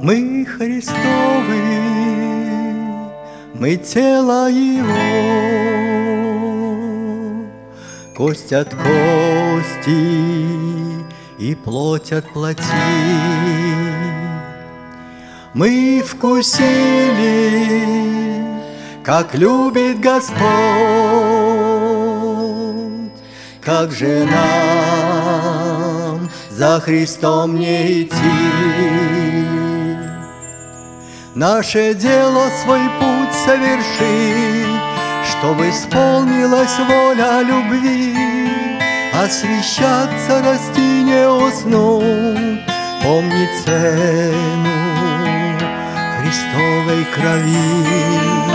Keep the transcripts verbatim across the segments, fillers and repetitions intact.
Мы Христовы, мы тело Его, кость от кости и плоть от плоти. Мы вкусили, как любит Господь, как же нам за Христом не идти. Наше дело свой путь совершить, чтобы исполнилась воля любви, освещаться, расти, не уснуть, помнить цену Христовой крови.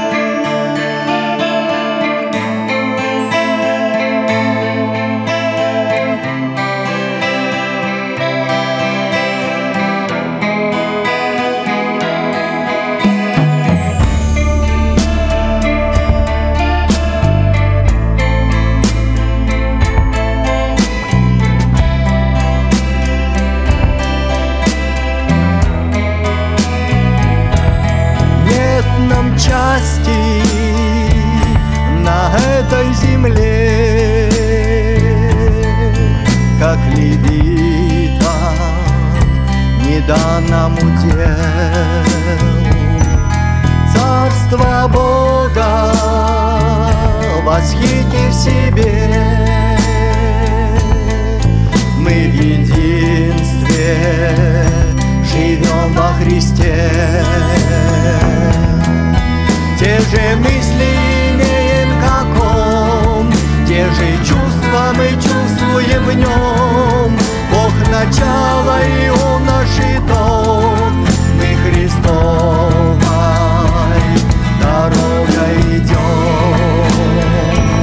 Нам части на этой земле, как левитам не данному делу. Царство Бога восхитив себе, мы в единстве живем во Христе. Те же мысли имеем, как Он, те же чувства мы чувствуем в Нем. Бог начало, и Он наш итог. Мы Христовой дорогой идем.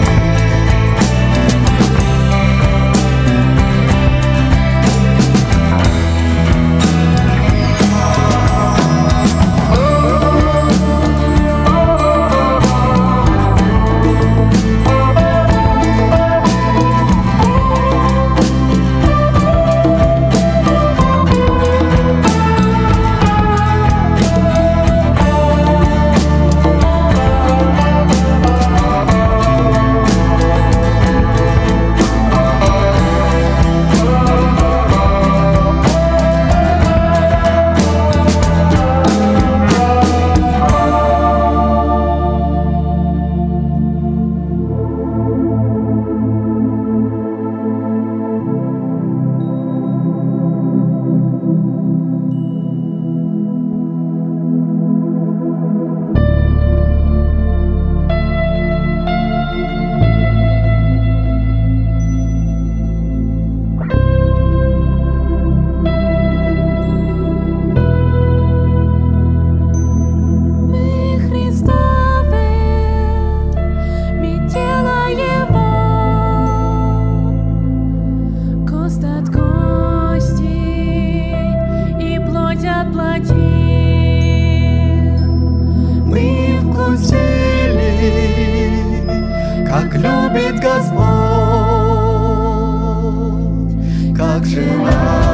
Мы вкусили, как любит Господь, как же нам